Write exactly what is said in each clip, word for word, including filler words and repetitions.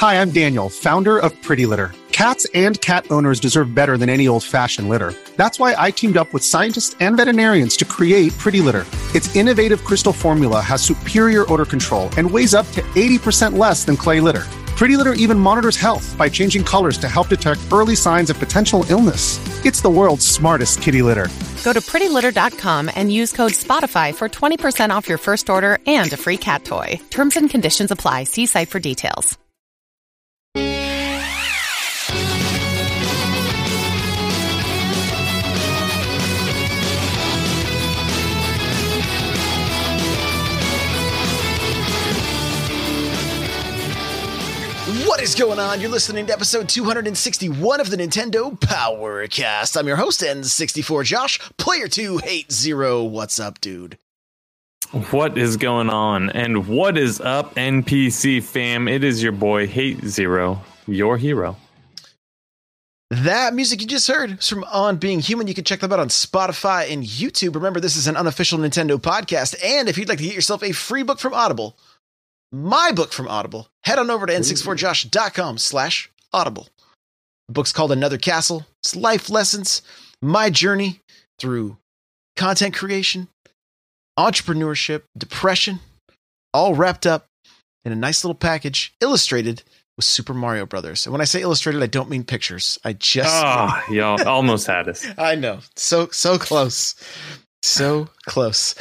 Hi, I'm Daniel, founder of Pretty Litter. Cats and cat owners deserve better than any old-fashioned litter. That's why I teamed up with scientists and veterinarians to create Pretty Litter. Its innovative crystal formula has superior odor control and weighs up to eighty percent less than clay litter. Pretty Litter even monitors health by changing colors to help detect early signs of potential illness. It's the world's smartest kitty litter. Go to pretty litter dot com and use code SPOTIFY for twenty percent off your first order and a free cat toy. Terms and conditions apply. See site for details. What is going on? You're listening to episode two hundred sixty-one of the Nintendo Powercast. I'm your host, N sixty-four Josh, player two eight zero. What's up, dude? What is going on? And what is up, N P C fam? It is your boy, Hate Zero, your hero. That music you just heard is from On Being Human. You can check them out on Spotify and YouTube. Remember, this is an unofficial Nintendo podcast. And if you'd like to get yourself a free book from Audible, my book from Audible, head on over to N sixty-four josh dot com slash audible. The book's called Another Castle. It's life lessons, my journey through content creation, entrepreneurship, depression, all wrapped up in a nice little package, illustrated with Super Mario Brothers. And when I say illustrated, I don't mean pictures. I just... Oh, y'all almost had us. I know. So, so close. So close.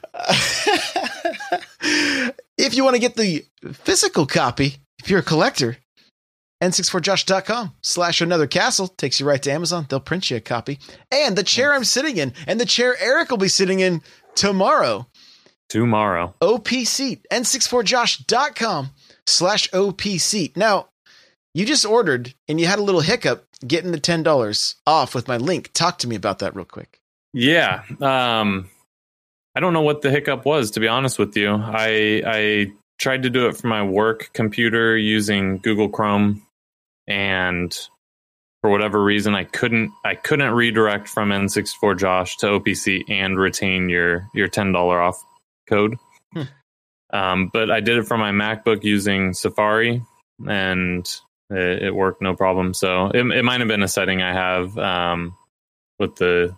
If you want to get the physical copy, if you're a collector, N sixty-four josh dot com slash another castle takes you right to Amazon. They'll print you a copy. And the chair I'm sitting in, and the chair Eric will be sitting in tomorrow. Tomorrow. O P Seat. N sixty-four josh dot com slash O P Seat. Now, you just ordered, and you had a little hiccup getting the ten dollars off with my link. Talk to me about that real quick. Yeah. Um... I don't know what the hiccup was, to be honest with you. I I tried to do it for my work computer using Google Chrome, and for whatever reason, I couldn't I couldn't redirect from N sixty-four Josh to O P C and retain your your ten dollars off code. Hmm. Um, but I did it for my MacBook using Safari, and it, it worked no problem. So it, it might have been a setting I have um, with the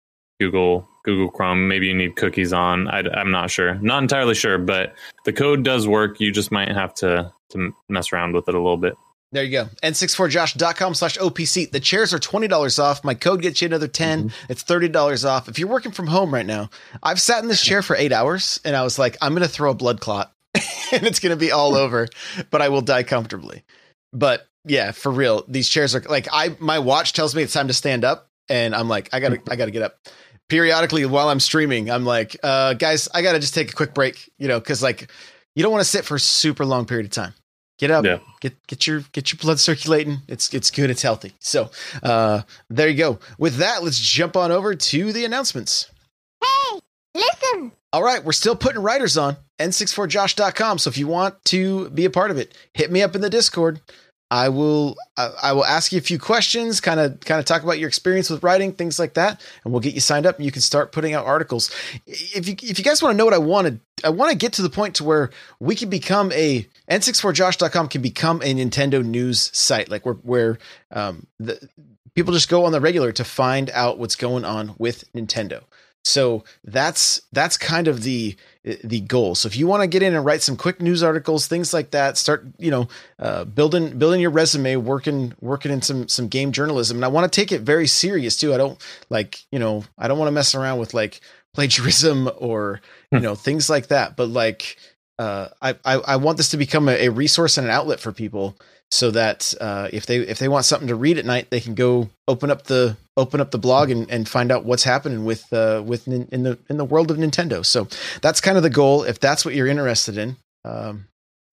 Google. Google Chrome. Maybe you need cookies on. I, I'm not sure. Not entirely sure, but the code does work. You just might have to, to mess around with it a little bit. There you go. N sixty-four josh dot com slash O P C. The chairs are twenty dollars off. My code gets you another ten. Mm-hmm. It's thirty dollars off. If you're working from home right now, I've sat in this chair for eight hours and I was like, I'm going to throw a blood clot and it's going to be all over, but I will die comfortably. But yeah, for real, these chairs are like, I, my watch tells me it's time to stand up and I'm like, I gotta, I gotta get up. Periodically while I'm streaming, I'm like, uh, guys, I got to just take a quick break, you know, because like you don't want to sit for a super long period of time. Get up, yeah. get get your get your blood circulating. It's it's good. It's healthy. So uh, there you go. With that, let's jump on over to the announcements. Hey, listen. All right, we're still putting writers on N sixty-four josh dot com. So if you want to be a part of it, hit me up in the Discord. I will uh, I will ask you a few questions, kind of kind of talk about your experience with writing, things like that, and we'll get you signed up and you can start putting out articles. If you if you guys want to know what I wanted, I want to get to the point to where we can become a N sixty-four josh dot com can become a Nintendo news site, like where where um, the people just go on the regular to find out what's going on with Nintendo. So that's that's kind of the the goal. So if you want to get in and write some quick news articles, things like that, start, you know, uh, building building your resume, working working in some some game journalism. And I want to take it very serious too. I don't like, you know, I don't want to mess around with like plagiarism or, you know, things like that. But like uh, I, I I want this to become a, a resource and an outlet for people, so that uh, if they if they want something to read at night, they can go open up the open up the blog and, and find out what's happening with uh, with in, in the in the world of Nintendo. So that's kind of the goal. If that's what you're interested in, um,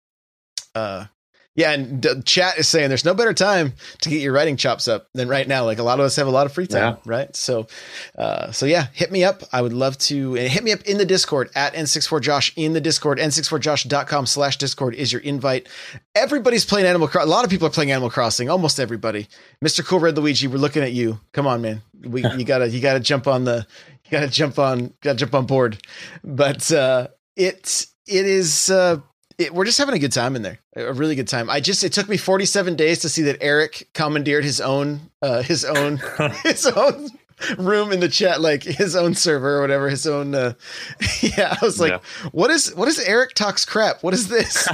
uh, yeah. And the chat is saying there's no better time to get your writing chops up than right now. Like a lot of us have a lot of free time, yeah. right? So, uh, so yeah, hit me up. I would love to and hit me up in the Discord at N sixty-four Josh in the Discord. N sixty-four josh dot com slash Discord is your invite. Everybody's playing Animal Crossing. A lot of people are playing Animal Crossing. Almost everybody. Mister Cool Red Luigi, we're looking at you. Come on, man. We you gotta you gotta jump on the you gotta jump on gotta jump on board. But uh, it it is. Uh, it, we're just having a good time in there. A really good time. I just, it took me forty-seven days to see that Eric commandeered his own, uh, his own, his own room in the chat, like his own server or whatever, his own, uh, yeah. I was like, yeah. what is, what is Eric Talks Crap? What is this?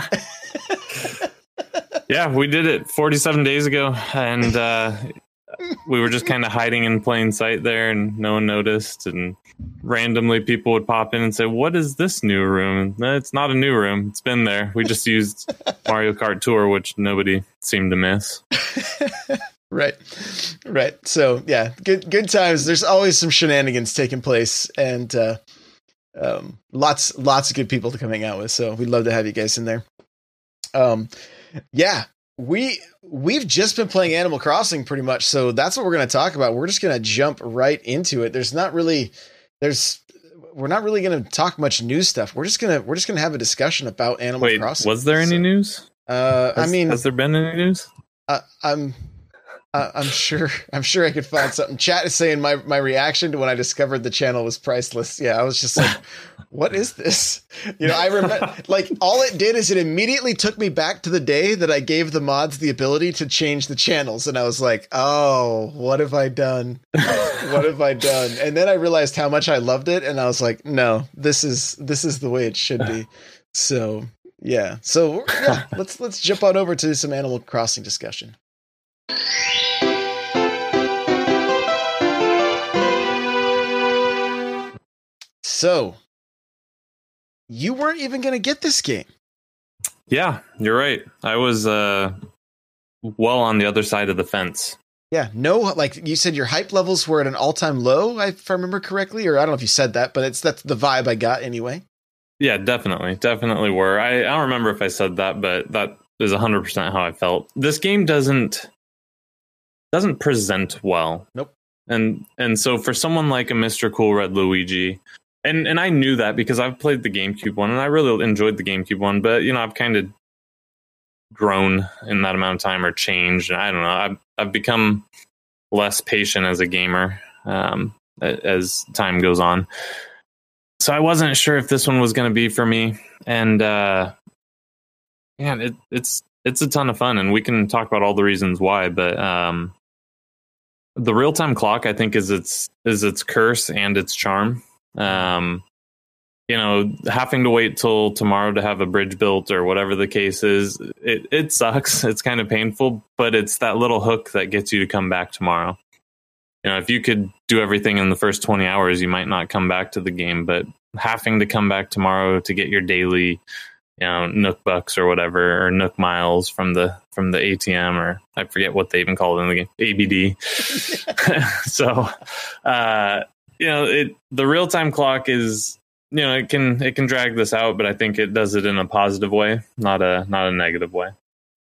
Yeah, we did it forty-seven days ago, and uh, we were just kind of hiding in plain sight there, and no one noticed. And randomly, people would pop in and say, "What is this new room?" And, it's not a new room; it's been there. We just used Mario Kart Tour, which nobody seemed to miss. Right, right. So yeah, good good times. There's always some shenanigans taking place, and uh, um, lots lots of good people to come hang out with. So we'd love to have you guys in there. Um. Yeah, we we've just been playing Animal Crossing pretty much, so that's what we're going to talk about. We're just going to jump right into it. There's not really there's we're not really going to talk much news stuff. We're just going to we're just going to have a discussion about Animal Wait, Crossing. Was there any so, news? Uh has, I mean, has there been any news? Uh, I'm uh, I'm sure I'm sure I could find something. Chat is saying my my reaction to when I discovered the channel was priceless. Yeah, I was just like, what is this? You know, I remember like all it did is it immediately took me back to the day that I gave the mods the ability to change the channels. And I was like, oh, what have I done? What have I done? And then I realized how much I loved it. And I was like, no, this is, this is the way it should be. So yeah. So yeah, let's, let's jump on over to some Animal Crossing discussion. So you weren't even going to get this game. Yeah, you're right. I was uh, well on the other side of the fence. Yeah, no, like you said, your hype levels were at an all-time low, if I remember correctly, or I don't know if you said that, but it's that's the vibe I got anyway. Yeah, definitely, definitely were. I, I don't remember if I said that, but that is one hundred percent how I felt. This game doesn't doesn't present well. Nope. And and so for someone like a Mister Cool Red Luigi. And and I knew that because I've played the GameCube one and I really enjoyed the GameCube one, but you know, I've kind of grown in that amount of time or changed. I don't know. I've I've become less patient as a gamer um, as time goes on. So I wasn't sure if this one was going to be for me. And uh, man, it, it's it's a ton of fun, and we can talk about all the reasons why. But um, the real time clock, I think, is its is its curse and its charm. Um, you know, having to wait till tomorrow to have a bridge built or whatever the case is, it, it sucks. It's kind of painful, but it's that little hook that gets you to come back tomorrow. You know, if you could do everything in the first twenty hours, you might not come back to the game, but having to come back tomorrow to get your daily, you know, Nook bucks or whatever, or Nook miles from the, from the A T M, or I forget what they even call it in the game, A B D. So, uh, you know, it the real time clock is, you know, it can it can drag this out, but I think it does it in a positive way, not a not a negative way.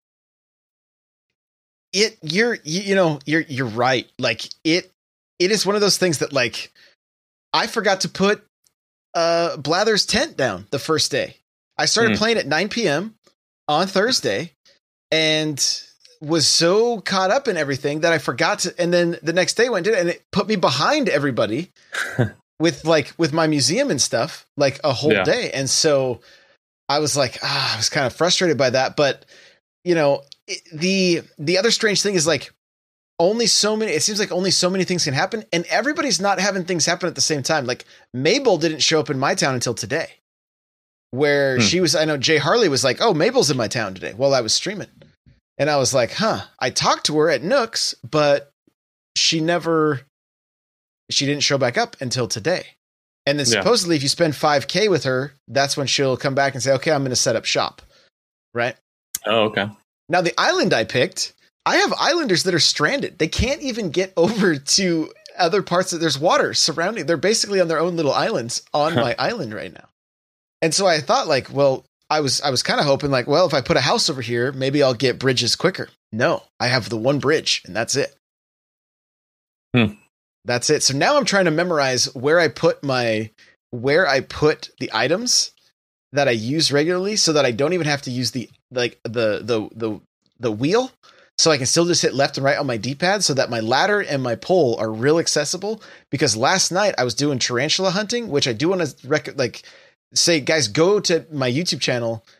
It you're you, you know you're you're right. Like it it is one of those things that like I forgot to put uh Blather's tent down the first day. I started mm. playing at nine p.m. on Thursday and was so caught up in everything that I forgot to, and then the next day went to it and it put me behind everybody with like, with my museum and stuff, like a whole yeah. day. And so I was like, ah, I was kind of frustrated by that, but you know, it, the, the other strange thing is like only so many, it seems like only so many things can happen, and everybody's not having things happen at the same time. Like Mabel didn't show up in my town until today, where hmm. she was, I know Jay Harley was like, oh, Mabel's in my town today while I was streaming. And I was like, huh, I talked to her at Nooks, but she never, she didn't show back up until today. And then yeah. supposedly if you spend five K with her, that's when she'll come back and say, okay, I'm going to set up shop. Right. Oh, okay. Now the island I picked, I have islanders that are stranded. They can't even get over to other parts of, there's water surrounding. They're basically on their own little islands on my island right now. And so I thought like, well, I was I was kind of hoping like, well, if I put a house over here, maybe I'll get bridges quicker. No, I have the one bridge and that's it. Hmm. That's it. So now I'm trying to memorize where I put my where I put the items that I use regularly, so that I don't even have to use the like the the the the wheel. So I can still just hit left and right on my D-pad, so that my ladder and my pole are real accessible. Because last night I was doing tarantula hunting, which I do want to rec- like. Say, guys, go to my YouTube channel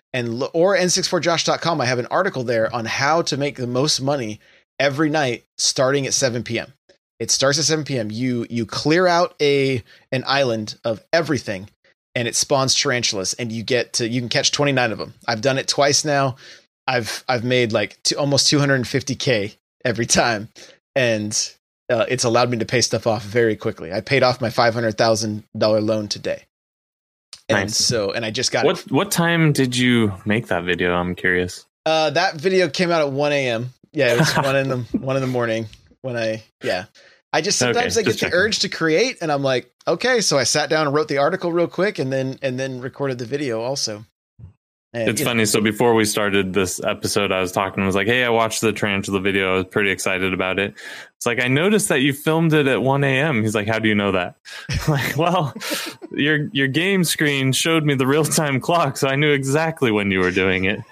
and or N sixty-four josh dot com. I have an article there on how to make the most money every night starting at seven p.m. It starts at seven p.m. You you clear out a an island of everything, and it spawns tarantulas, and you get to you can catch twenty-nine of them. I've done it twice now. I've I've made like two, almost two hundred fifty K every time, and uh, it's allowed me to pay stuff off very quickly. I paid off my five hundred thousand dollars loan today. And nice. so, and I just got what, it. What time did you make that video? I'm curious. Uh, that video came out at one a.m. Yeah, it was one in the one in the morning when I, yeah, I just, sometimes okay, I get just the checking. urge to create and I'm like, okay. So I sat down and wrote the article real quick and then, and then recorded the video also. And, It's you know, funny. So before we started this episode, I was talking, I was like, hey, I watched the tarantula video. I was pretty excited about it. It's like, I noticed that you filmed it at one a.m. He's like, how do you know that? I'm like, well, your your game screen showed me the real time clock, so I knew exactly when you were doing it.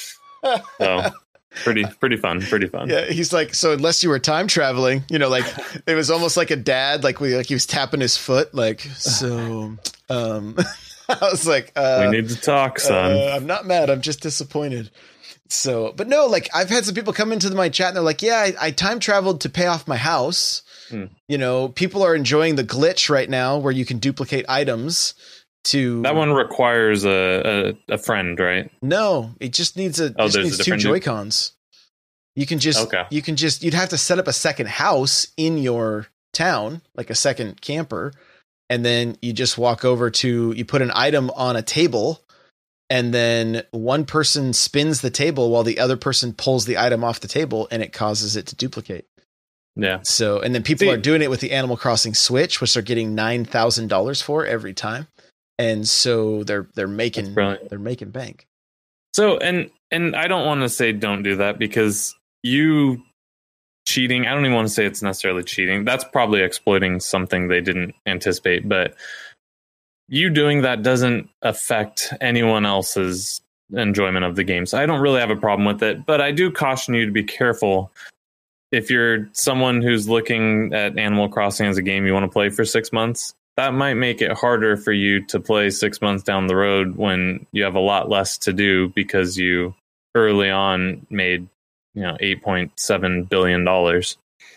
So pretty, pretty fun. Pretty fun. Yeah, he's like, so unless you were time traveling, you know, like it was almost like a dad, like we like he was tapping his foot, like so. Um, I was like, uh, we need to talk, son. Uh, I'm not mad. I'm just disappointed. So, but no, like I've had some people come into my chat and they're like, yeah, I, I time traveled to pay off my house. Hmm. You know, people are enjoying the glitch right now where you can duplicate items to That one requires a, a, a friend, right? No, it just needs a, Oh, just there's needs a two different- Joy-Cons. You can just, Okay. you can just, you'd have to set up a second house in your town, like a second camper. And then you just walk over to, you put an item on a table and then one person spins the table while the other person pulls the item off the table and it causes it to duplicate. Yeah. So, and then people See- are doing it with the Animal Crossing Switch, which they're getting nine thousand dollars for every time. And so they're, they're making, That's brilliant. they're making bank. So, and and I don't want to say don't do that because you cheating, I don't even want to say it's necessarily cheating. That's probably exploiting something they didn't anticipate, but you doing that doesn't affect anyone else's enjoyment of the game. So I don't really have a problem with it, but I do caution you to be careful. If you're someone who's looking at Animal Crossing as a game you want to play for six months, that might make it harder for you to play six months down the road when you have a lot less to do because you early on made, you know, eight point seven billion dollars.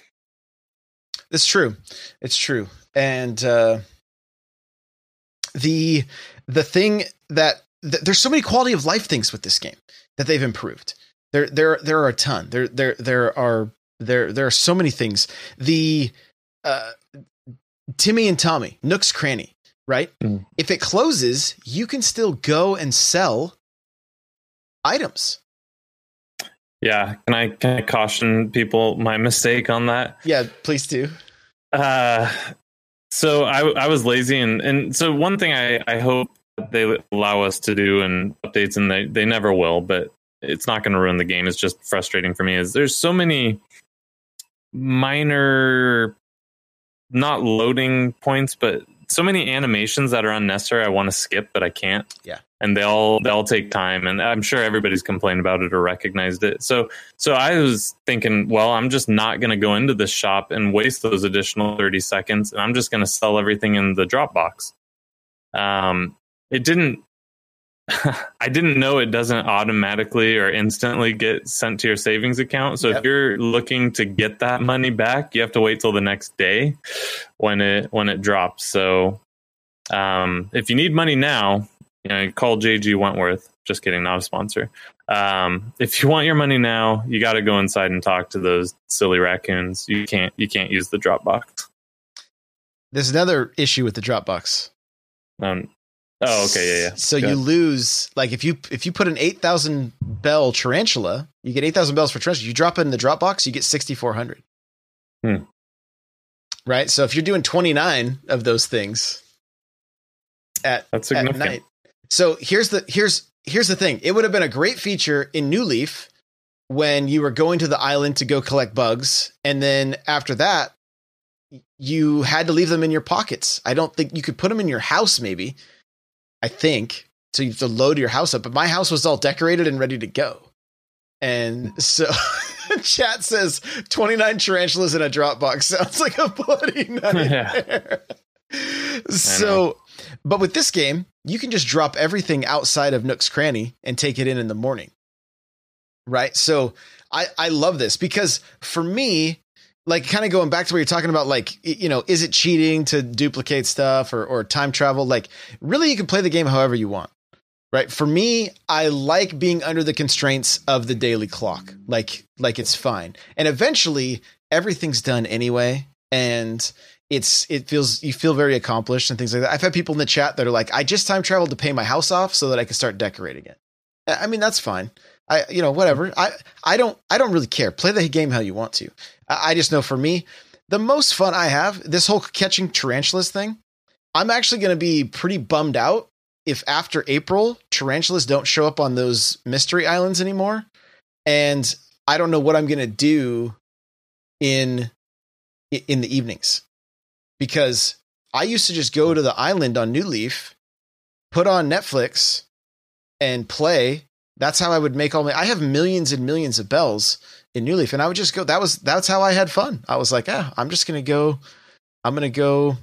It's true. It's true. And uh, the the thing that th- there's so many quality of life things with this game that they've improved. There there there are a ton. There there there are there there are so many things. The uh, Timmy and Tommy, Nook's Cranny, right? Mm. If it closes, you can still go and sell items. Yeah, can I can I caution people my mistake on that? Yeah, please do. Uh, so I I was lazy and and so one thing I I hope they allow us to do and updates, and they they never will, but it's not going to ruin the game. It's just frustrating for me. Is there's so many minor, not loading points, but so many animations that are unnecessary. I want to skip, but I can't. Yeah. And they all they all take time, and I'm sure everybody's complained about it or recognized it. So so I was thinking, well, I'm just not going to go into this shop and waste those additional thirty seconds, and I'm just going to sell everything in the Dropbox. Um, it didn't. I didn't know it doesn't automatically or instantly get sent to your savings account. So Yep. if you're looking to get that money back, you have to wait till the next day when it when it drops. So um, if you need money now, you know, call J G Wentworth. Just kidding, not a sponsor. Um, if you want your money now, you got to go inside and talk to those silly raccoons. You can't you can't use the Dropbox. There's another issue with the Dropbox. Um, oh, okay, yeah, yeah. So Go you ahead. lose, like if you if you put an eight thousand bell tarantula, you get eight thousand bells for tarantula. You drop it in the Dropbox, you get sixty-four hundred. Hmm. Right? So if you're doing twenty-nine of those things at, That's at significant. night. So here's the here's here's the thing. It would have been a great feature in New Leaf when you were going to the island to go collect bugs, and then after that you had to leave them in your pockets. I don't think you could put them in your house, maybe. I think. So you have to load your house up. But my house was all decorated and ready to go. And so chat says twenty-nine tarantulas in a Dropbox sounds like a bloody nightmare. So, But with this game, you can just drop everything outside of Nook's Cranny and take it in in the morning. Right. So I, I love this because for me, like kind of going back to what you're talking about, like, you know, is it cheating to duplicate stuff or, or time travel? Like really, you can play the game however you want. Right. For me, I like being under the constraints of the daily clock. Like, like it's fine. And eventually everything's done anyway. And it's, it feels, you feel very accomplished and things like that. I've had people in the chat that are like, I just time traveled to pay my house off so that I can start decorating it. I mean, that's fine. I, you know, whatever. I, I don't, I don't really care. Play the game how you want to. I, I just know for me, the most fun I have, this whole catching tarantulas thing, I'm actually going to be pretty bummed out if after April, tarantulas don't show up on those mystery islands anymore. And I don't know what I'm going to do in, in the evenings, because I used to just go to the island on New Leaf, put on Netflix and play. That's how I would make all my, I have millions and millions of bells in New Leaf, and I would just go, that was, that's how I had fun. I was like, ah, I'm just going to go, I'm going to go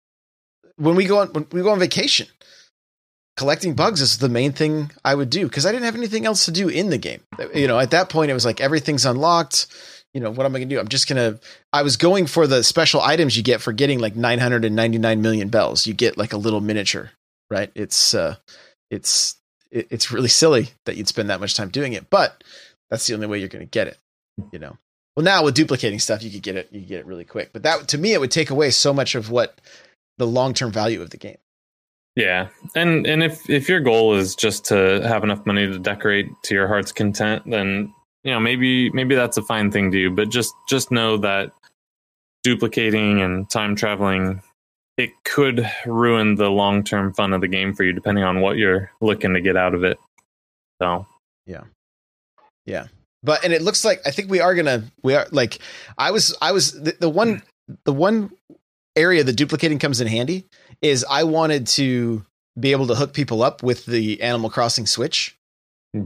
when we go on, when we go on vacation. Collecting bugs is the main thing I would do because I didn't have anything else to do in the game. You know, at that point it was like, everything's unlocked. You know, what am I going to do? I'm just going to, I was going for the special items you get for getting like nine hundred ninety-nine million bells. You get like a little miniature, right? It's, uh, it's, it, it's really silly that you'd spend that much time doing it, but that's the only way you're going to get it. You know, well, now with duplicating stuff, you could get it, you could get it really quick, but that to me, it would take away so much of what the long-term value of the game. Yeah. And and if, if your goal is just to have enough money to decorate to your heart's content, then, you know, maybe maybe that's a fine thing to do. But just just know that duplicating and time traveling, it could ruin the long-term fun of the game for you, depending on what you're looking to get out of it. So, yeah. Yeah. But and it looks like I think we are going to we are like I was I was the, the one the one area that duplicating comes in handy is I wanted to be able to hook people up with the Animal Crossing Switch. Hmm.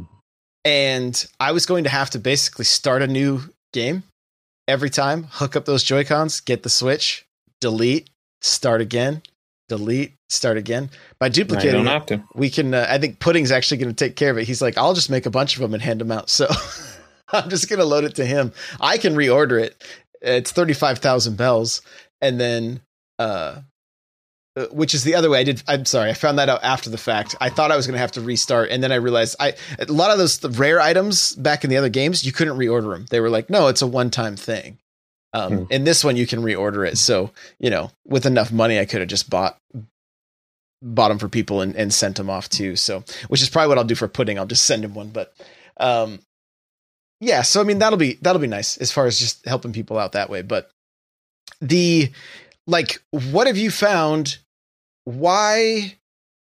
And I was going to have to basically start a new game every time, hook up those Joy-Cons, get the Switch, delete, start again, delete, start again. By duplicating, no, you don't have to. We can, uh, I think Pudding's actually going to take care of it. He's like, I'll just make a bunch of them and hand them out. So I'm just going to load it to him. I can reorder it. It's thirty-five thousand bells. And then, uh, which is the other way I did. I'm sorry. I found that out after the fact. I thought I was going to have to restart. And then I realized I, a lot of those the rare items back in the other games, you couldn't reorder them. They were like, no, it's a one-time thing. Um, hmm. In this one, you can reorder it. So, you know, with enough money, I could have just bought, bought them for people and, and sent them off too. So, which is probably what I'll do for Pudding. I'll just send him one, but, um, yeah. So, I mean, that'll be, that'll be nice as far as just helping people out that way. But the, like, what have you found? Why,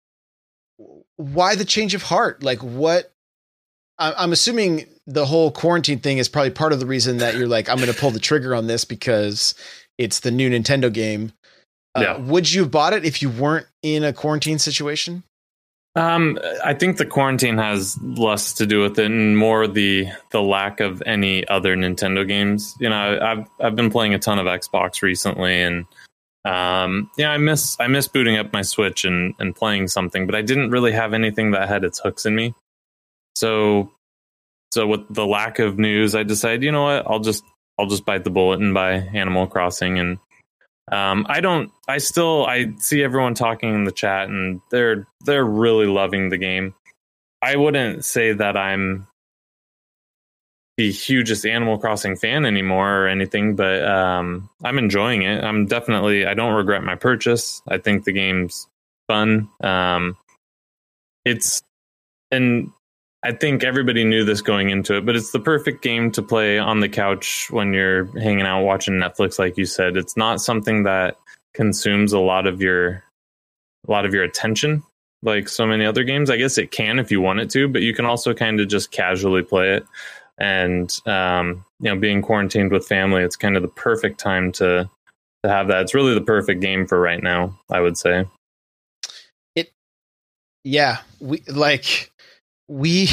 why the change of heart? Like what, I'm assuming the whole quarantine thing is probably part of the reason that you're like, I'm going to pull the trigger on this because it's the new Nintendo game. Uh, yeah. Would you have bought it if you weren't in a quarantine situation? Um, I think the quarantine has less to do with it and more the the lack of any other Nintendo games. You know, I've I've been playing a ton of Xbox recently, and um, yeah, I miss I miss booting up my Switch and and playing something, but I didn't really have anything that had its hooks in me. So, so with the lack of news, I decided, you know what, I'll just I'll just bite the bullet and buy Animal Crossing. And um, I don't, I still, I see everyone talking in the chat, and they're they're really loving the game. I wouldn't say that I'm the hugest Animal Crossing fan anymore or anything, but um, I'm enjoying it. I'm definitely, I don't regret my purchase. I think the game's fun. Um, it's and. I think everybody knew this going into it, but it's the perfect game to play on the couch when you're hanging out watching Netflix, like you said. It's not something that consumes a lot of your a lot of your attention like so many other games. I guess it can if you want it to, but you can also kind of just casually play it. And um, you know, being quarantined with family, it's kind of the perfect time to to have that. It's really the perfect game for right now, I would say. It, yeah, we like. We,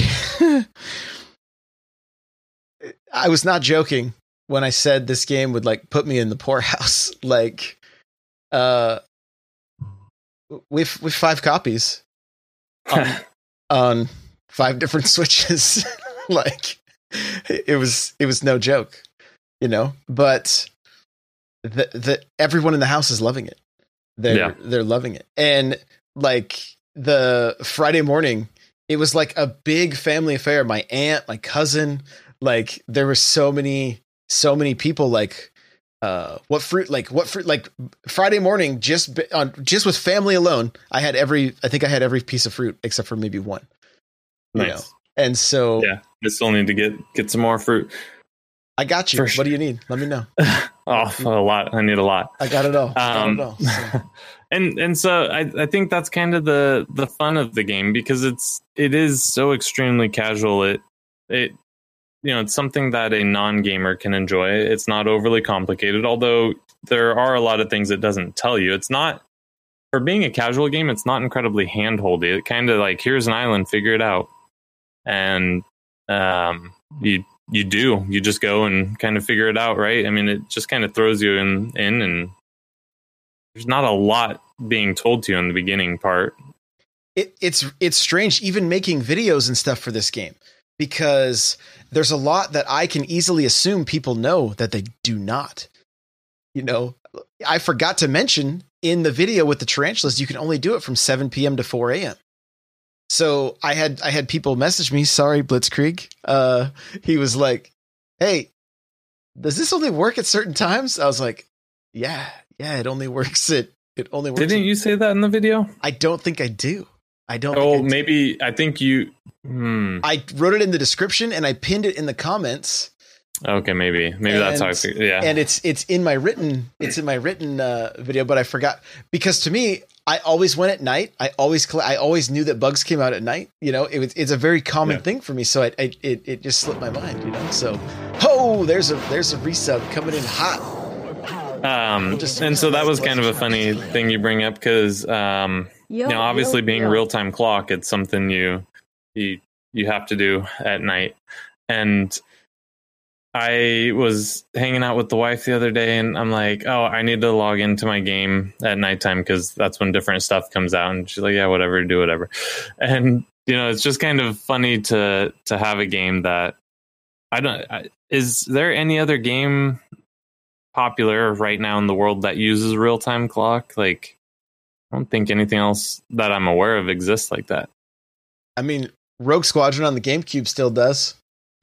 I was not joking when I said this game would like put me in the poorhouse. Like, uh, with with five copies on, on five different Switches. Like it was it was no joke, you know. But the the everyone in the house is loving it. They're yeah. they're loving it, and like the Friday morning, it was like a big family affair. My aunt, my cousin, like there were so many so many people. Like uh, what fruit? Like what fruit? Like Friday morning, just on just with family alone, I had every. I think I had every piece of fruit except for maybe one. You nice. know? And so yeah, I still need to get get some more fruit. I got you. For what sure. do you need? Let me know. Oh, a lot. I need a lot. I got it all. Um, got it all. So. and and so I, I think that's kind of the the fun of the game, because it's it is so extremely casual. It it you know it's something that a non-gamer can enjoy. It's not overly complicated, although there are a lot of things it doesn't tell you. It's not, for being a casual game, it's not incredibly handholdy. It kind of like, here's an island, figure it out, and um, you. You do. You just go and kind of figure it out, right? I mean, it just kind of throws you in, in, and there's not a lot being told to you in the beginning part. It, it's it's strange, even making videos and stuff for this game, because there's a lot that I can easily assume people know that they do not. You know, I forgot to mention in the video with the tarantulas, you can only do it from seven p.m. to four a.m. So I had I had people message me, sorry, Blitzkrieg. Uh, he was like, hey, does this only work at certain times? I was like, yeah, yeah, it only works at it only works. Didn't at, you say that in the video? I don't think I do. I don't Oh, think I maybe do. I think you hmm. I wrote it in the description and I pinned it in the comments. Okay, maybe. Maybe and, that's how I figured. Yeah. And it's it's in my written it's in my written uh, video, but I forgot, because to me, I always went at night. I always I always knew that bugs came out at night. You know, it was it's a very common yeah. thing for me. So I, I it it just slipped my mind. You know, so oh, there's a there's a resub coming in hot. Um, and so that was kind of a funny thing you bring up, because um, you know, obviously being real time clock, it's something you you you have to do at night. And I was hanging out with the wife the other day, and I'm like, oh, I need to log into my game at nighttime, because that's when different stuff comes out. And she's like, yeah, whatever, do whatever. And, you know, it's just kind of funny to to have a game that I don't. I, is there any other game popular right now in the world that uses real time clock? Like, I don't think anything else that I'm aware of exists like that. I mean, Rogue Squadron on the GameCube still does.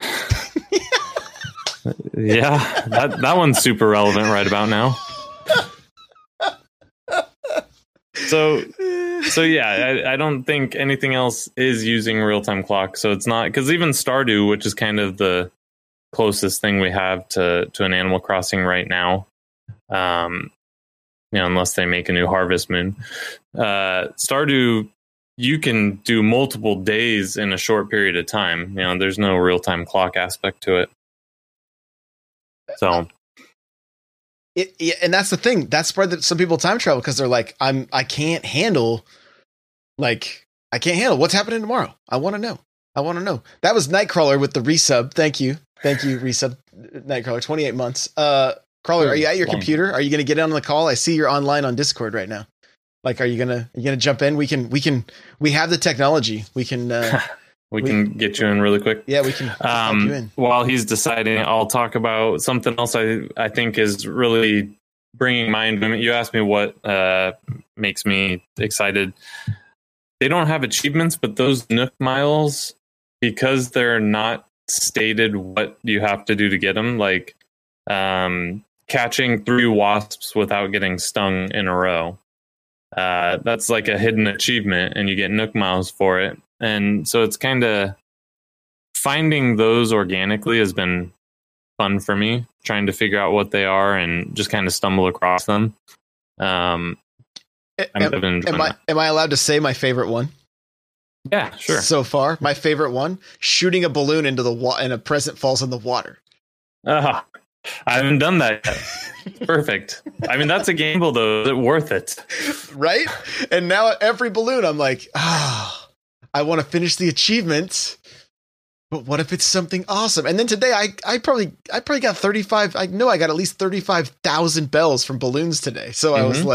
Yeah, that that one's super relevant right about now. So, so yeah, I, I don't think anything else is using real-time clock. So it's not, because even Stardew, which is kind of the closest thing we have to to an Animal Crossing right now, um, you know, unless they make a new Harvest Moon, uh, Stardew, you can do multiple days in a short period of time. You know, there's no real-time clock aspect to it. So, it, yeah, and that's the thing. That's where the, some people time travel, because they're like, I'm, I can't handle, like, I can't handle what's happening tomorrow. I want to know. I want to know. That was Nightcrawler with the resub. Thank you, thank you, resub Nightcrawler. twenty-eight months. Uh, Crawler, are you at your computer? Are you going to get on the call? I see you're online on Discord right now. Like, are you gonna, are you gonna jump in? We can, we can, we have the technology. We can. Uh, We, we can get you in really quick. Yeah, we can. Um, you in. While he's deciding, I'll talk about something else I, I think is really bringing mind. I mean, you asked me what uh, makes me excited. They don't have achievements, but those Nook Miles, because they're not stated what you have to do to get them, like um, catching three wasps without getting stung in a row. Uh, that's like a hidden achievement, and you get Nook Miles for it. And so it's kind of finding those organically has been fun for me, trying to figure out what they are and just kind of stumble across them. Um, I'm am, am I, am I allowed to say my favorite one? Yeah, sure. So far, my favorite one, shooting a balloon into the water and a present falls in the water. Uh, I haven't done that yet. Perfect. I mean, that's a gamble, though. Is it worth it? Right? And now every balloon, I'm like, ah. Oh, I want to finish the achievement, but what if it's something awesome? And then today, I, I probably I probably got thirty-five. I know I got at least thirty-five thousand bells from balloons today. So mm-hmm. I was like,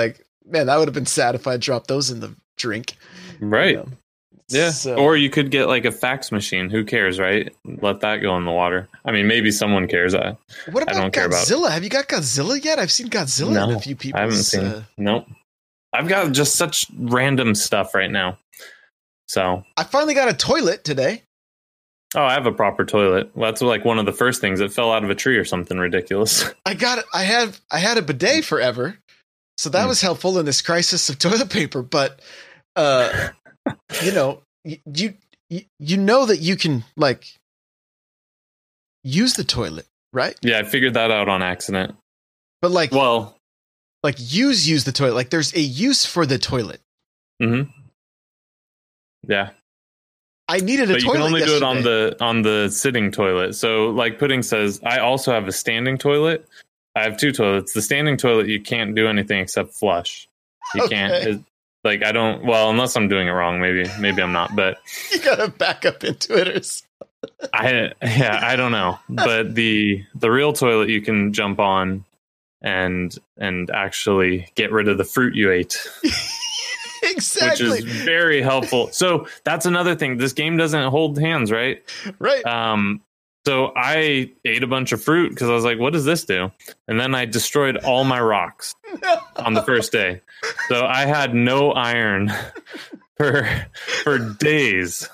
Man, that would have been sad if I dropped those in the drink. Right. You know? Yeah. So- Or you could get like a fax machine. Who cares, right? Let that go in the water. I mean, maybe someone cares. I, What about I don't care about- Godzilla? Have you got Godzilla yet? I've seen Godzilla no, in a few people. I haven't seen. Uh, Nope. I've got just such random stuff right now. So, I finally got a toilet today. oh, I have a proper toilet. Well, that's like one of the first things that fell out of a tree or something ridiculous. I got I had I had a bidet forever, so that Hmm. was helpful in this crisis of toilet paper. But uh, you know, y- you you you know that you can like use the toilet, right? Yeah, I figured that out on accident. But like Well, like use use the toilet. Like there's a use for the toilet. hmm yeah. I needed a But you toilet. can only do it on yesterday. the on the sitting toilet. So, like Pudding says, I also have a standing toilet. I have two toilets. The standing toilet, you can't do anything except flush. You can't. Okay. It, like I don't. Well, unless I'm doing it wrong. Maybe maybe I'm not. But You gotta back up into it. Or s- I yeah I don't know. But the the real toilet you can jump on and and actually get rid of the fruit you ate. exactly. Which is very helpful. So that's another thing. This game doesn't hold hands, right? right. Um, so I ate a bunch of fruit because I was like, what does this do? And then I destroyed all my rocks on the first day. So I had no iron for for days.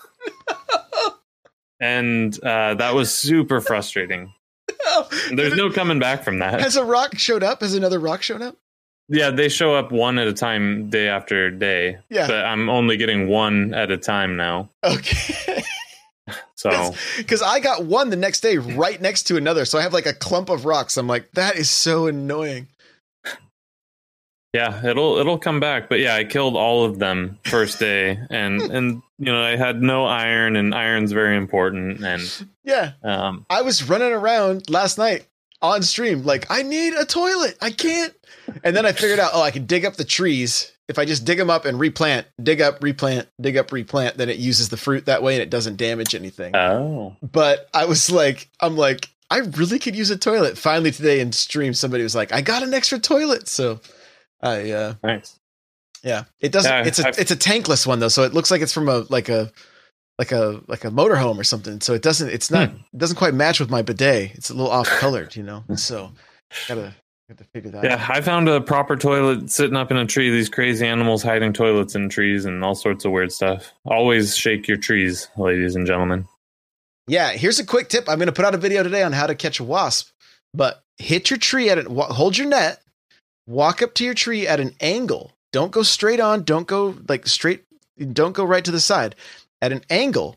And uh, that was super frustrating. There's no coming back from that. Has a rock showed up? Has another rock shown up? Yeah, they show up one at a time, day after day. Yeah. But I'm only getting one at a time now. Okay. So Because I got one the next day right next to another. So I have like a clump of rocks. I'm like, that is so annoying. yeah, it'll it'll come back. But yeah, I killed all of them first day, and and you know I had no iron, and iron's very important. And Yeah. um, I was running around last night on stream like, I need a toilet. I can't. And then I figured out, oh, I can dig up the trees. If I just dig them up and replant, dig up, replant, dig up, replant, then it uses the fruit that way and it doesn't damage anything. oh, But I was like, I'm like, I really could use a toilet. Finally today in stream, somebody was like, I got an extra toilet. So I, uh, nice. yeah, it doesn't, Yeah, it's a, I've- it's a tankless one though. So it looks like it's from a, like a, like a, like a motorhome or something. So it doesn't, it's not, Hmm. it doesn't quite match with my bidet. It's a little off colored, you know? So gotta, gotta figure that Yeah, out. I found a proper toilet sitting up in a tree. These crazy animals hiding toilets in trees and all sorts of weird stuff. Always shake your trees, ladies and gentlemen. Yeah. Here's a quick tip. I'm going to put out a video today on how to catch a wasp, but hit your tree at it. wa- Hold your net, walk up to your tree at an angle. Don't go straight on. Don't go like straight. Don't go right to the side. At an angle,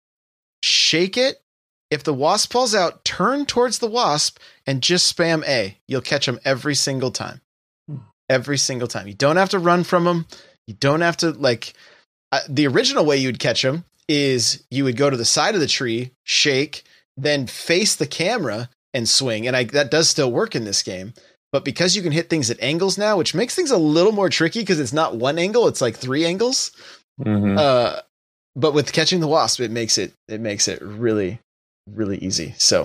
shake it. If the wasp falls out, turn towards the wasp and just spam A. You'll catch them every single time. Every single time. You don't have to run from them. You don't have to like uh, the original way you'd catch them is you would go to the side of the tree, shake, then face the camera and swing. And I, that does still work in this game. But because you can hit things at angles now, which makes things a little more tricky because it's not one angle, it's like three angles. Mhm. Uh, but with catching the wasp, it makes it it makes it really, really easy. So,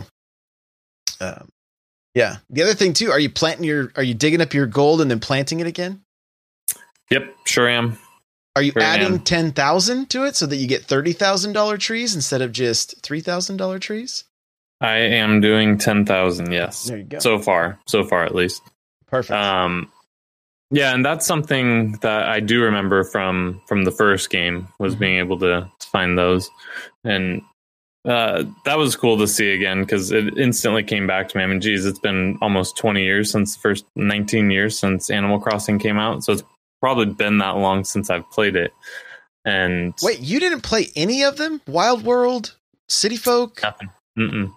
um, yeah. The other thing too, are you planting your? Are you digging up your gold and then planting it again? Yep, sure am. Are you Sure adding am. ten thousand to it so that you get thirty thousand dollar trees instead of just three thousand dollar trees? I am doing ten thousand, yes. There you go. So far, so far at least. Perfect. Um, yeah, and that's something that I do remember from from the first game was Mhm. being able to find those, and uh, that was cool to see again because it instantly came back to me. I mean, geez, it's been almost twenty years since the first nineteen years since Animal Crossing came out, so it's probably been that long since I've played it. And Wait, you didn't play any of them? Wild World, City Folk? nothing. Mm-mm.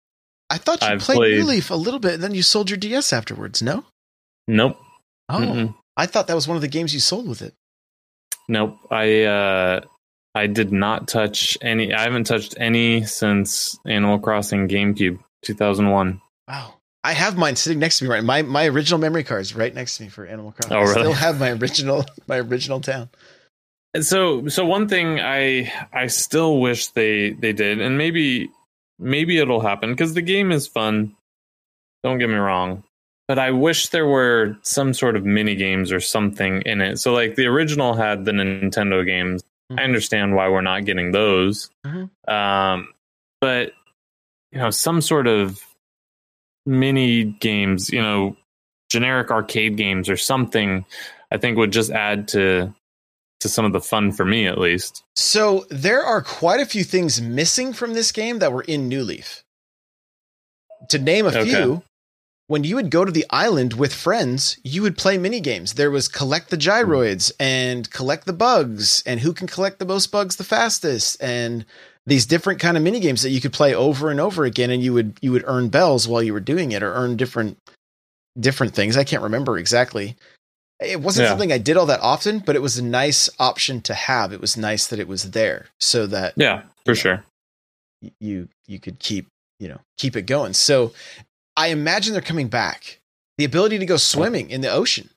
I thought you I've played, played- New Leaf a little bit and then you sold your D S afterwards, no? Nope. Oh, Mm-mm. I thought that was one of the games you sold with it. Nope. I uh I did not touch any I haven't touched any since Animal Crossing GameCube two thousand one. Wow. I have mine sitting next to me right. My my original memory card is right next to me for Animal Crossing. Oh, I really? still have my original my original town. And so so one thing I I still wish they they did, and maybe maybe it'll happen because the game is fun. Don't get me wrong. but I wish there were some sort of mini games or something in it. So like the original had the Nintendo games. Mm-hmm. I understand why we're not getting those. Mm-hmm. Um, but you know, some sort of mini games, you know, generic arcade games or something, I think would just add to to some of the fun for me, at least. So there are quite a few things missing from this game that were in New Leaf. To name a Okay. few, when you would go to the island with friends, you would play mini games. There was collect the gyroids and collect the bugs and who can collect the most bugs the fastest, and these different kind of mini games that you could play over and over again, and you would you would earn bells while you were doing it, or earn different different things. I can't remember exactly. It wasn't Yeah. something I did all that often, but it was a nice option to have. It was nice that it was there so that Yeah, for you know, sure. you you could keep, you know, keep it going. So I imagine they're coming back. The ability to go swimming in the ocean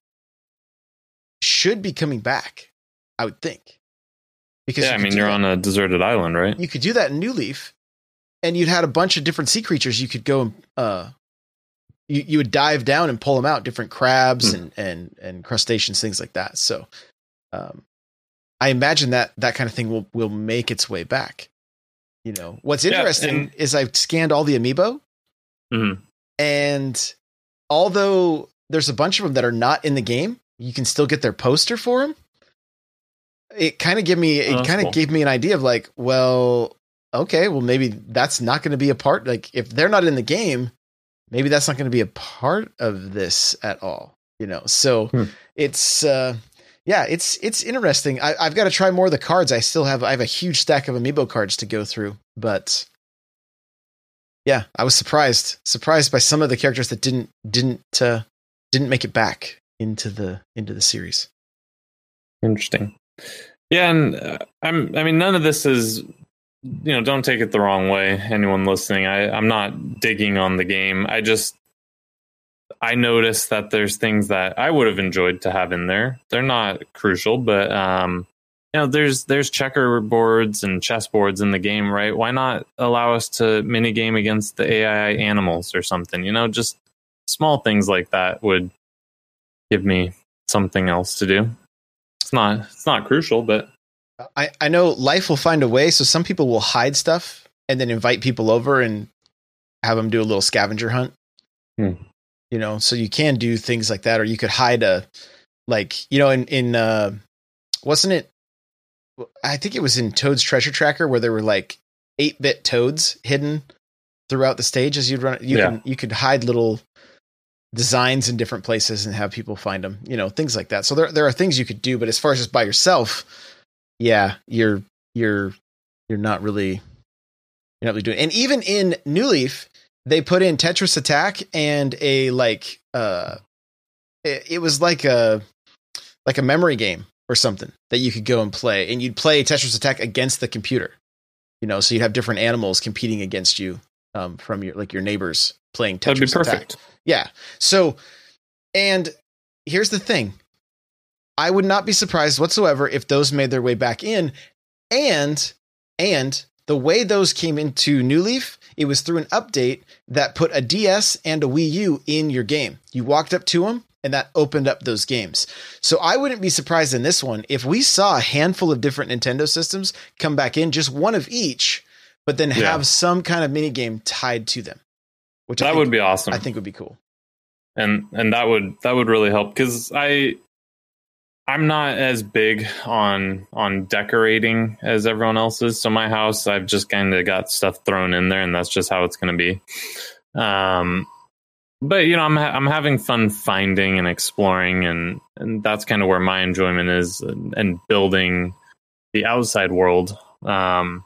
should be coming back, I would think. Because Yeah, you I could mean, do you're that. on a deserted island, right? You could do that in New Leaf, and you'd had a bunch of different sea creatures you could go and uh you, you would dive down and pull them out, different crabs Hmm. and, and, and crustaceans, things like that. So, um, I imagine that that kind of thing will, will make its way back. You know, what's Yeah, interesting and- is I've scanned all the amiibo, Mhm. and although there's a bunch of them that are not in the game, you can still get their poster for them. It kind of gave me, Oh, it that's kind of cool. gave me an idea of like, well, okay, well, maybe that's not going to be a part. Like if they're not in the game, maybe that's not going to be a part of this at all, you know? So Hmm. it's, uh, yeah, it's, it's interesting. I, I've got to try more of the cards. I still have, I have a huge stack of amiibo cards to go through, but yeah, I was surprised, surprised by some of the characters that didn't, didn't, uh, didn't make it back into the, into the series. Interesting. Yeah, and uh, I'm. I mean, none of this is. You know, don't take it the wrong way. Anyone listening, I, I'm not digging on the game. I just. I noticed that there's things that I would have enjoyed to have in there. They're not crucial, but um, you know, there's there's checkerboards and chessboards in the game, right? Why not allow us to mini game against the A I animals or something? You know, just small things like that would give me something else to do. It's not it's not crucial, but I, I know life will find a way. So some people will hide stuff and then invite people over and have them do a little scavenger hunt. Hmm. You know, so you can do things like that, or you could hide a, like, you know, in, in, uh, wasn't it, I think it was in Toad's Treasure Tracker where there were like eight bit toads hidden throughout the stage as you'd run. You Yeah. can, you could hide little designs in different places and have people find them, you know, things like that. So there, there are things you could do, but as far as just by yourself, yeah, you're, you're, you're not really, you're not really doing it. And even in New Leaf, they put in Tetris Attack and a, like, uh, it, it was like a, like a memory game or something that you could go and play, and you'd play Tetris Attack against the computer, you know, so you'd have different animals competing against you, um, from your, like your neighbors playing Tetris that'd be Attack. perfect. Yeah. So, and here's the thing. I would not be surprised whatsoever if those made their way back in, and, and the way those came into New Leaf, it was through an update that put a D S and a Wii U in your game. You walked up to them and that opened up those games. So I wouldn't be surprised in this one if we saw a handful of different Nintendo systems come back in, just one of each, but then Yeah. have some kind of mini game tied to them. Which I That think, would be awesome. I think would be cool. and and that would that would really help, because I I'm not as big on on decorating as everyone else is. So my house, I've just kind of got stuff thrown in there, and that's just how it's going to be. Um, but you know, I'm ha- I'm having fun finding and exploring, and and that's kind of where my enjoyment is, and, and building the outside world. Um,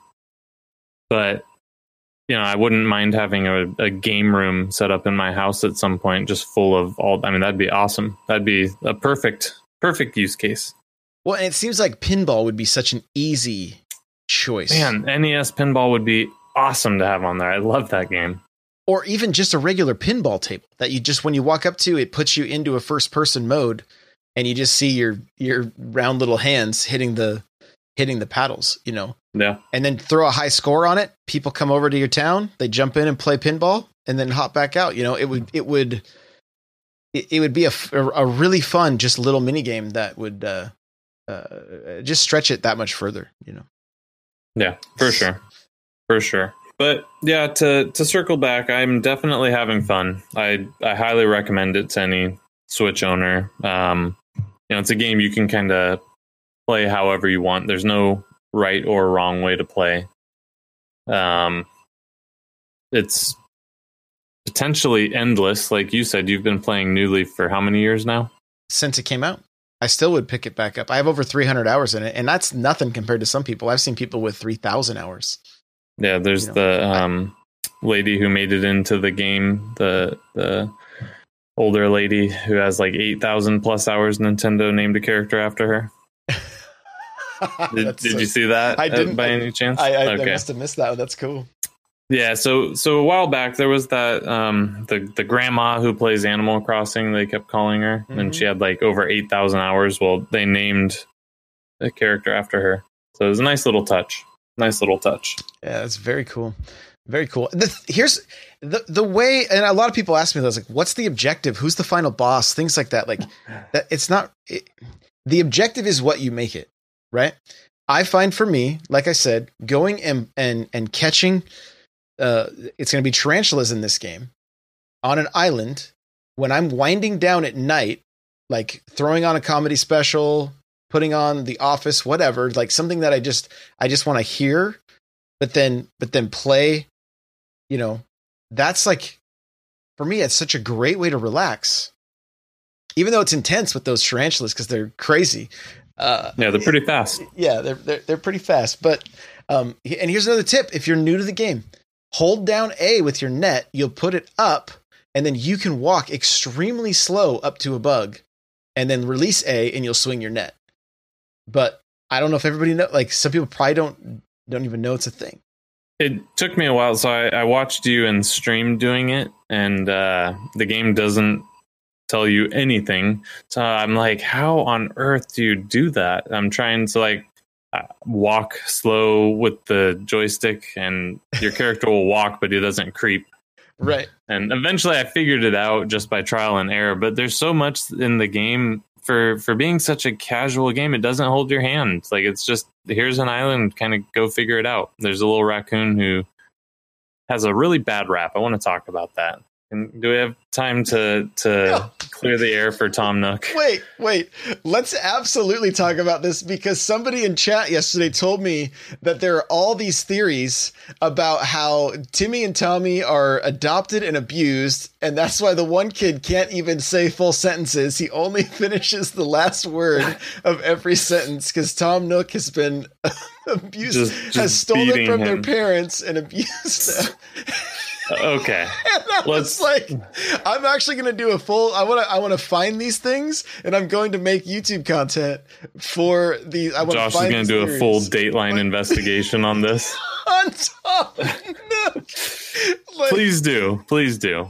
but you know, I wouldn't mind having a, a game room set up in my house at some point, just full of all. I mean, that'd be awesome. That'd be a perfect. Perfect use case. Well, and it seems like pinball would be such an easy choice. Man, N E S pinball would be awesome to have on there. I love that game. Or even just a regular pinball table that you just, when you walk up to, it puts you into a first person mode and you just see your, your round little hands hitting the, hitting the paddles, you know, Yeah. and then throw a high score on it. People come over to your town, they jump in and play pinball and then hop back out. You know, it would, it would, it, it would be a, a really fun, just little mini game that would uh, uh, just stretch it that much further, you know? Yeah, for sure. For sure. But yeah, to, to circle back, I'm definitely having fun. I, I highly recommend it to any Switch owner. Um, you know, it's a game you can kind of play however you want. There's no right or wrong way to play. Um, it's potentially endless. Like you said, you've been playing New Leaf for how many years now? Since it came out. I still would pick it back up. I have over three hundred hours in it, and that's nothing compared to some people. I've seen people with three thousand hours. Yeah, there's you know, the um, I, lady who made it into the game, the the older lady who has like eight thousand plus hours. Nintendo named a character after her. did did so, you see that I didn't, by any chance? I, I, okay. I must have missed that one. That's cool. Yeah, so so a while back there was that um, the the grandma who plays Animal Crossing. They kept calling her, mm-hmm. and she had like over eight thousand hours. Well, they named a character after her, so it was a nice little touch. Nice little touch. Yeah, that's very cool. Very cool. The, here's the the way, and a lot of people ask me this, like, what's the objective? Who's the final boss? Things like that. Like that. It's not it, the objective is what you make it, right? I find for me, like I said, going and and and catching. Uh, it's going to be tarantulas in this game on an island when I'm winding down at night, like throwing on a comedy special, putting on The Office, whatever, like something that I just, I just want to hear, but then, but then play, you know, that's like, for me, it's such a great way to relax, even though it's intense with those tarantulas because they're crazy. Uh, yeah, they're pretty fast. Yeah, they're, they're, they're pretty fast. But, um, and here's another tip. If you're new to the game, hold down A with your net, you'll put it up, and then you can walk extremely slow up to a bug, and then release A, and you'll swing your net. But I don't know if everybody know. Like some people probably don't don't even know it's a thing. It took me a while, so I, I watched you in stream doing it, and uh, the game doesn't tell you anything. So I'm like, how on earth do you do that? I'm trying to like. Uh, walk slow with the joystick and your character will walk but he doesn't creep, right? And eventually I figured it out just by trial and error, but there's so much in the game for for being such a casual game. It doesn't hold your hand. Like it's just here's an island, kind of go figure it out. There's a little raccoon who has a really bad rap. I want to talk about that. And do we have time to to no. clear the air for Tom Nook? Wait, wait. Let's absolutely talk about this because somebody in chat yesterday told me that there are all these theories about how Timmy and Tommy are adopted and abused, and that's why the one kid can't even say full sentences. He only finishes the last word of every sentence because Tom Nook has been abused, just, just has stolen from him. Their parents and abused them. Okay, let's like. I'm actually going to do a full. I want to. I want to find these things, and I'm going to make YouTube content for these. I want Josh to find is going to do a full Dateline investigation on this. On top, like, please do, please do.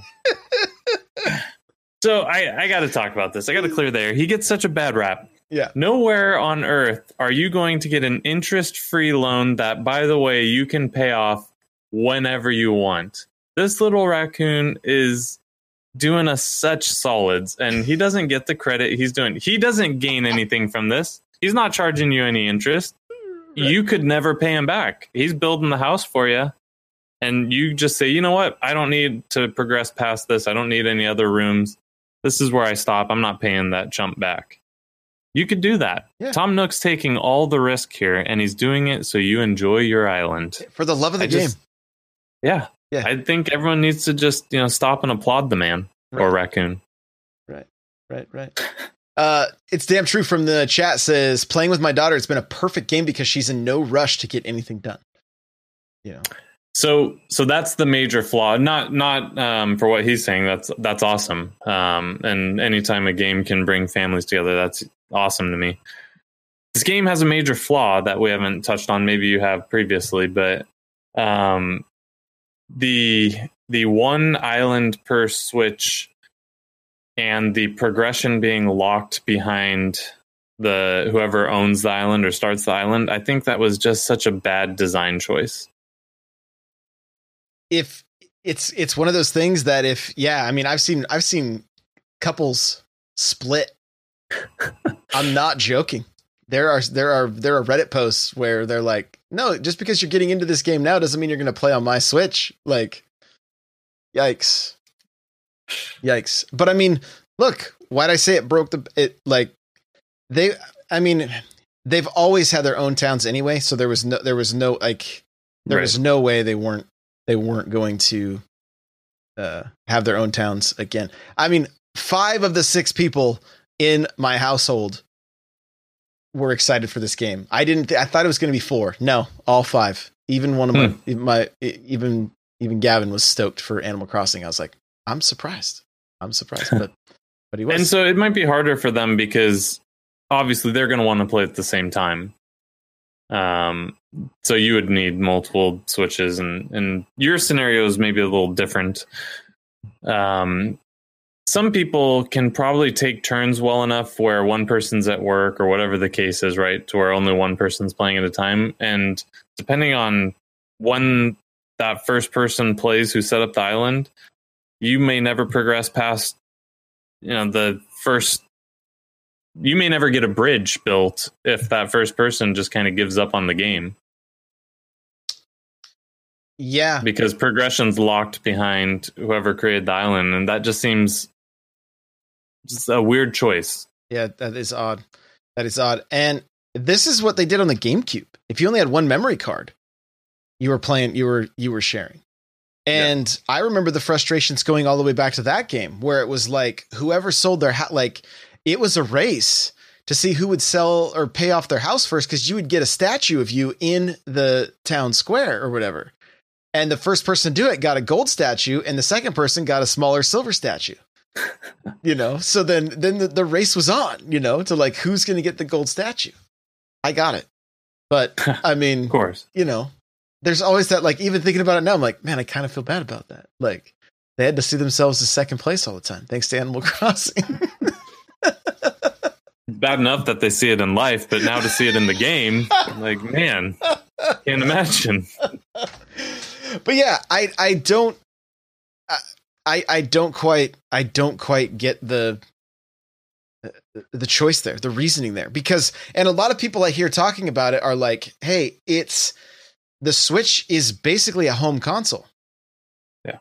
So I, I got to talk about this. I got to clear the air. He gets such a bad rap. Yeah. Nowhere on earth are you going to get an interest-free loan that, by the way, you can pay off whenever you want. This little raccoon is doing us such solids, and he doesn't get the credit he's doing. He doesn't gain anything from this. He's not charging you any interest. Right. You could never pay him back. He's building the house for you, and you just say, you know what? I don't need to progress past this. I don't need any other rooms. This is where I stop. I'm not paying that chump back. You could do that. Yeah. Tom Nook's taking all the risk here, and he's doing it so you enjoy your island. For the love of the I game. Just, yeah. Yeah. I think everyone needs to just, you know, stop and applaud the man right. or raccoon. Right, right, right. uh, it's damn true from the chat says, playing with my daughter, it's been a perfect game because she's in no rush to get anything done. You know. So, so that's the major flaw. Not, not um, for what he's saying. That's that's awesome. Um, and anytime a game can bring families together, that's awesome to me. This game has a major flaw that we haven't touched on. Maybe you have previously, but um, the the one island per switch and the progression being locked behind the whoever owns the island or starts the island. I think that was just such a bad design choice. If it's it's one of those things that if yeah, I mean I've seen I've seen couples split. I'm not joking. There are there are there are Reddit posts where they're like, no, just because you're getting into this game now doesn't mean you're going to play on my Switch. Like, yikes, yikes. But I mean, look, why'd I say it broke the it? Like they, I mean, they've always had their own towns anyway, so there was no there was no like there right. was no way they weren't they weren't going to uh, have their own towns again. I mean, five of the six people in my household were excited for this game. I didn't. Th- I thought it was going to be four. No, all five. Even one of my, hmm. my, even even Gavin was stoked for Animal Crossing. I was like, I'm surprised. I'm surprised, but but he was. And so it might be harder for them because obviously they're going to want to play at the same time. Um, so you would need multiple Switches, and and your scenario is maybe a little different. Um. Some people can probably take turns well enough where one person's at work or whatever the case is, right? To where only one person's playing at a time. And depending on when that first person plays who set up the island, you may never progress past, you know, the first, you may never get a bridge built if that first person just kind of gives up on the game. Yeah. Because progression's locked behind whoever created the island. And that just seems just a weird choice. Yeah, that is odd. That is odd. And this is what they did on the GameCube. If you only had one memory card, you were playing, you were, you were sharing. And yeah. I remember the frustrations going all the way back to that game where it was like whoever sold their house, like it was a race to see who would sell or pay off their house first. Cause you would get a statue of you in the town square or whatever. And the first person to do it got a gold statue and the second person got a smaller silver statue. You know, so then then the, the race was on, you know, to like who's going to get the gold statue. I got it. But I mean, of course, you know, there's always that, like, even thinking about it now, I'm like, man, I kind of feel bad about that. Like they had to see themselves as second place all the time. Thanks to Animal Crossing. Bad enough that they see it in life, but now to see it in the game, like, man, can't imagine. But yeah, I, I don't, I, I, I don't quite I don't quite get the the choice there, the reasoning there, because and a lot of people I hear talking about it are like, hey, it's the Switch is basically a home console. Yeah.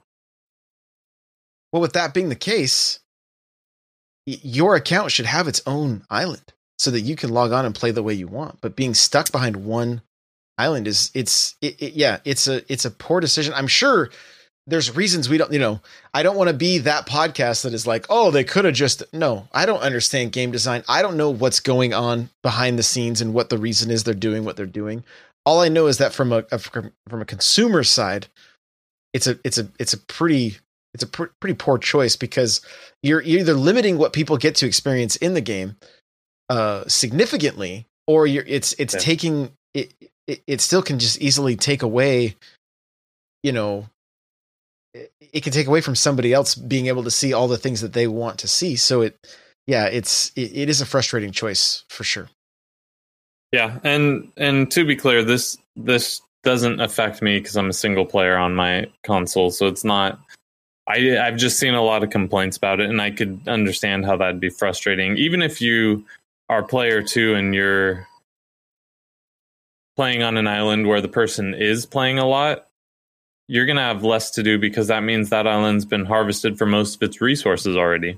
Well, with that being the case, y- your account should have its own island so that you can log on and play the way you want. But being stuck behind one island is it's it, it, yeah, it's a it's a poor decision. I'm sure there's reasons we don't, you know, I don't want to be that podcast that is like, oh, they could have just, no, I don't understand game design. I don't know what's going on behind the scenes and what the reason is they're doing what they're doing. All I know is that from a, a from a consumer side, it's a, it's a, it's a pretty, it's a pr- pretty poor choice because you're, you're either limiting what people get to experience in the game uh, significantly, or you're, it's, it's yeah. taking it, it, it still can just easily take away, you know, it can take away from somebody else being able to see all the things that they want to see. So it, yeah, it's, it, it is a frustrating choice for sure. Yeah. And, and to be clear, this, this doesn't affect me because I'm a single player on my console. So it's not, I, I've just seen a lot of complaints about it and I could understand how that'd be frustrating. Even if you are player two and you're playing on an island where the person is playing a lot, you're going to have less to do because that means that island's been harvested for most of its resources already.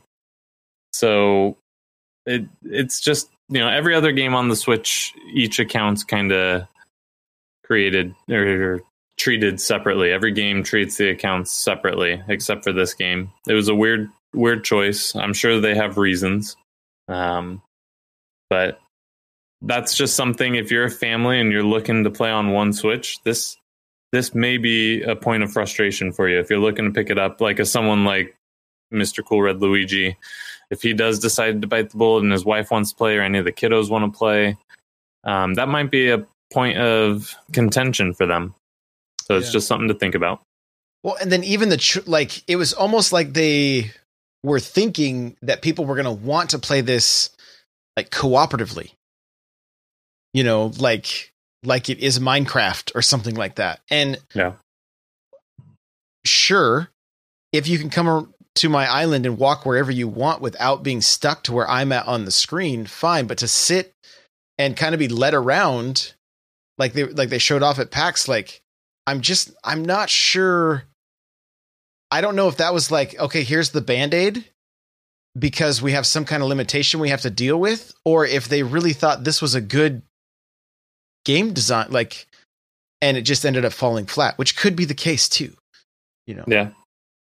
So it it's just, you know, every other game on the Switch, each account's kind of created or treated separately. Every game treats the accounts separately, except for this game. It was a weird, weird choice. I'm sure they have reasons. Um, but that's just something, if you're a family and you're looking to play on one Switch, this this may be a point of frustration for you if you're looking to pick it up. Like as someone like Mister Cool Red Luigi, if he does decide to bite the bullet and his wife wants to play or any of the kiddos want to play, um, that might be a point of contention for them. So it's yeah. just something to think about. Well, and then even the, tr- like, it was almost like they were thinking that people were going to want to play this like cooperatively, you know, like, like it is Minecraft or something like that. And yeah, sure, if you can come to my island and walk wherever you want without being stuck to where I'm at on the screen, fine. But to sit and kind of be led around like they like they showed off at PAX, like I'm just I'm not sure. I don't know if that was like, okay, here's the Band-Aid because we have some kind of limitation we have to deal with, or if they really thought this was a good game design, like, and it just ended up falling flat, which could be the case too, you know? Yeah.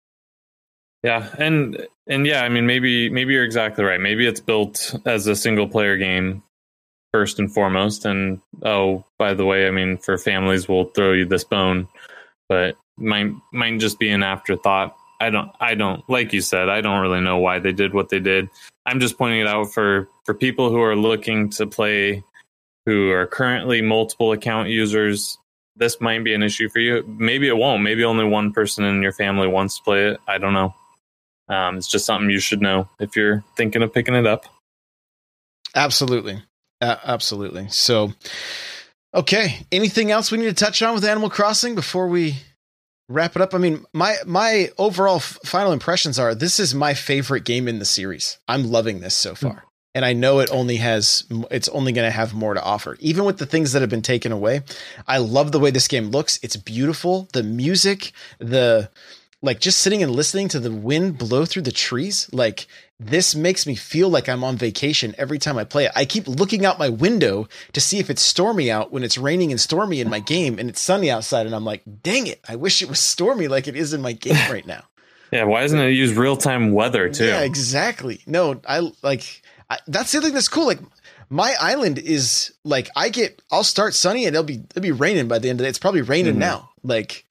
Yeah. And, and yeah, I mean, maybe, maybe you're exactly right. Maybe it's built as a single player game first and foremost. And, oh, by the way, I mean, for families, we'll throw you this bone, but might, might just be an afterthought. I don't, I don't, like you said, I don't really know why they did what they did. I'm just pointing it out for, for people who are looking to play, who are currently multiple account users. This might be an issue for you. Maybe it won't. Maybe only one person in your family wants to play it. I don't know. Um, it's just something you should know if you're thinking of picking it up. Absolutely. Uh, absolutely. So, okay. Anything else we need to touch on with Animal Crossing before we wrap it up? I mean, my my overall f- final impressions are this is my favorite game in the series. I'm loving this so far. Mm. And I know it only has, it's only going to have more to offer. Even with the things that have been taken away, I love the way this game looks. It's beautiful. The music, the, like just sitting and listening to the wind blow through the trees. Like this makes me feel like I'm on vacation every time I play it. I keep looking out my window to see if it's stormy out when it's raining and stormy in my game and it's sunny outside. And I'm like, dang it. I wish it was stormy like it is in my game right now. Yeah. Why doesn't it use real-time weather too? Yeah, exactly. No, I like, I, that's the other thing that's cool. Like my island is like, I get, I'll start sunny and it'll be, it'll be raining by the end of the day. It's probably raining mm-hmm. now. Like,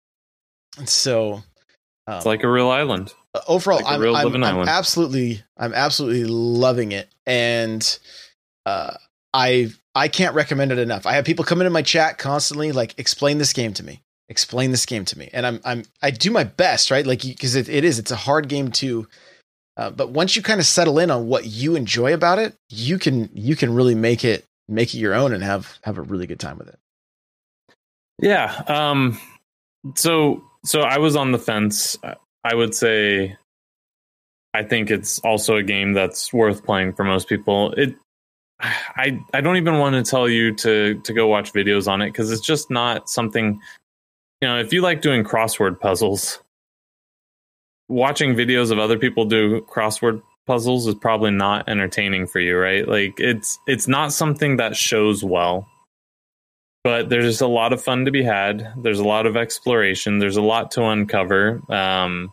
so um, it's like a real island. Overall, like I'm, I'm, I'm absolutely, I'm absolutely loving it. And uh, I, I can't recommend it enough. I have people come into my chat constantly, like explain this game to me, explain this game to me. And I'm, I'm, I do my best, right? Like, cause it, it is, it's a hard game to, Uh, but once you kind of settle in on what you enjoy about it, you can you can really make it make it your own and have have a really good time with it. Yeah. Um, so so I was on the fence. I would say I think it's also a game that's worth playing for most people. It I I don't even want to tell you to to go watch videos on it because it's just not something, you know, if you like doing crossword puzzles, watching videos of other people do crossword puzzles is probably not entertaining for you, right? Like it's it's not something that shows well, but there's just a lot of fun to be had. There's a lot of exploration. There's a lot to uncover. Um,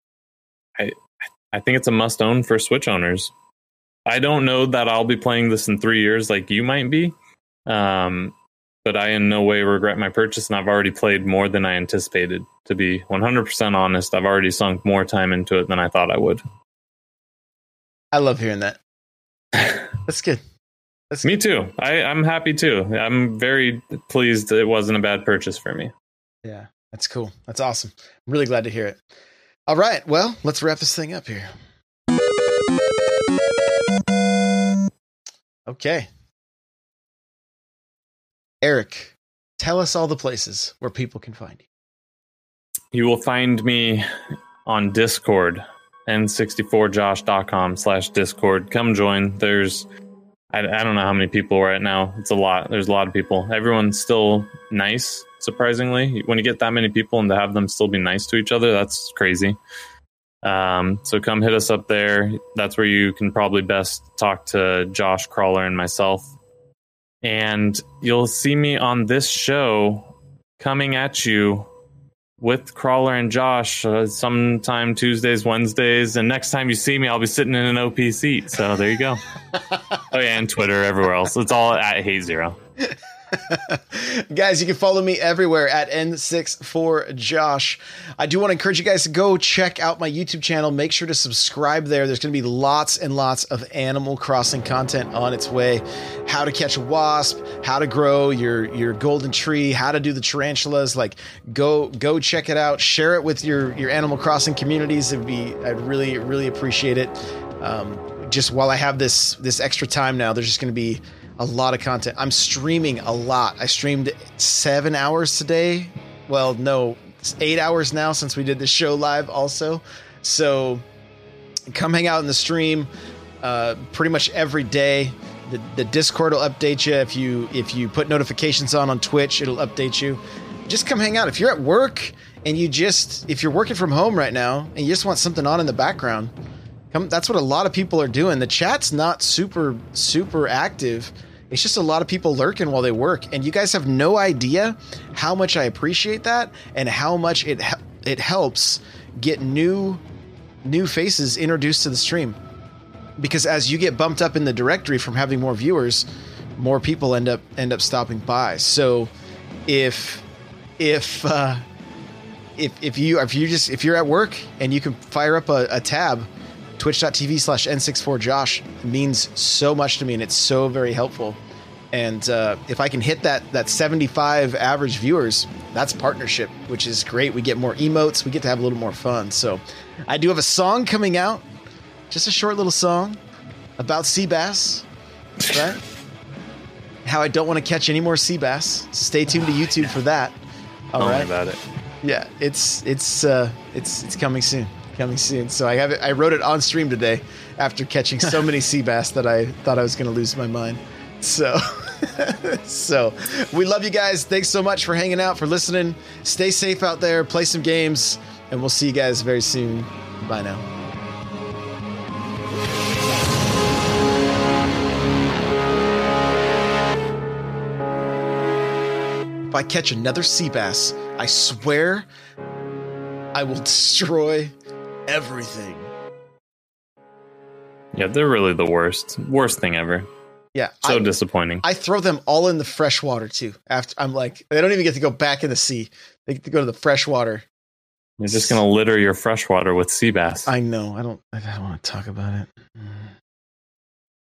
I I think it's a must own for Switch owners. I don't know that I'll be playing this in three years like you might be, um, but I in no way regret my purchase, and I've already played more than I anticipated. To be one hundred percent honest, I've already sunk more time into it than I thought I would. I love hearing that. That's good. That's me good. too. I, I'm happy too. I'm very pleased it wasn't a bad purchase for me. Yeah, that's cool. That's awesome. I'm really glad to hear it. All right, well, let's wrap this thing up here. Okay. Eric, tell us all the places where people can find you. You will find me on Discord, N sixty-four josh dot com slash Discord. Come join. There's, I, I don't know how many people we're at now. It's a lot. There's a lot of people. Everyone's still nice, surprisingly. When you get that many people and to have them still be nice to each other, that's crazy. Um, so come hit us up there. That's where you can probably best talk to Josh, Crawler, and myself. And you'll see me on this show coming at you with Crawler and Josh uh, sometime Tuesdays, Wednesdays. And next time you see me, I'll be sitting in an O P seat. So there you go. Oh, yeah, and Twitter, everywhere else. It's all at Hey Zero. Guys, you can follow me everywhere at N sixty-four Josh. I do want to encourage you guys to go check out my YouTube channel. Make sure to subscribe there. There's going to be lots and lots of Animal Crossing content on its way. How to catch a wasp, how to grow your, your golden tree, how to do the tarantulas. Like, go go check it out. Share it with your, your Animal Crossing communities. It'd be, I'd really, really appreciate it. Um, just while I have this this extra time now, there's just going to be a lot of content. I'm streaming a lot. I streamed seven hours today. Well, no, it's eight hours now since we did the show live also. So come hang out in the stream uh, pretty much every day. The, the Discord will update you. If you if you put notifications on on Twitch, it'll update you. Just come hang out. If you're at work and you just, if you're working from home right now and you just want something on in the background, come. That's what a lot of people are doing. The chat's not super, super active. It's just a lot of people lurking while they work. And you guys have no idea how much I appreciate that and how much it it helps get new new faces introduced to the stream. Because as you get bumped up in the directory from having more viewers, more people end up end up stopping by. So if if uh, if if you if you just if you're at work and you can fire up a, a tab, twitch.tv slash n64josh means so much to me, and it's so very helpful. And uh, if I can hit that that seventy-five average viewers, that's partnership, which is great. We get more emotes, we get to have a little more fun. So I do have a song coming out. Just a short little song about sea bass, right? How I don't want to catch any more sea bass. So stay tuned to YouTube for that. All Tell right. me about it. Yeah, it's it's uh, it's it's coming soon, coming soon. So I have it. I wrote it on stream today after catching so many sea bass that I thought I was going to lose my mind. So, so we love you guys. Thanks so much for hanging out, for listening. Stay safe out there. Play some games, and we'll see you guys very soon. Bye now. If I catch another sea bass, I swear I will destroy everything. Yeah, they're really the worst. Worst thing ever. Yeah. So I, disappointing. I throw them all in the fresh water too. After I'm like, they don't even get to go back in the sea. They get to go to the fresh water. You're just going to litter your freshwater with sea bass. I know. I don't, I don't want to talk about it.